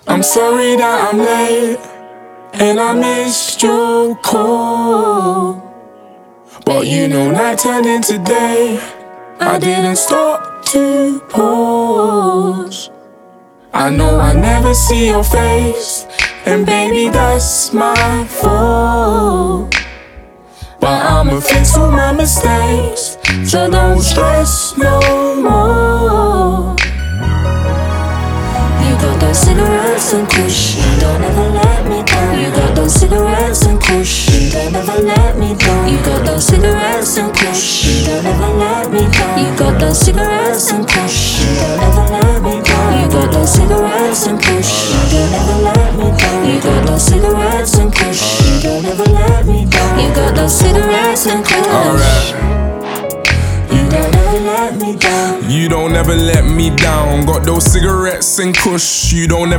I'm sorry that I'm late and I missed your call. But you know, night turned into day. I didn't stop to pause. I know I never see your face, and baby, that's my fault. But I'ma fix all my mistakes, so don't stress no more. You got those cigarettes and kush, you don't ever let me down. You got those cigarettes and kush, you don't ever let me down. You got those cigarettes and kush, you don't ever let me down. You got those cigarettes and kush, you don't ever let me down. You got those cigarettes and kush, you don't ever let me down. You got those cigarettes and kush, you don't ever let me down. You got those cigarettes and kush. You don't ever let me down. You don't ever let me down. Got those cigarettes and kush, you don't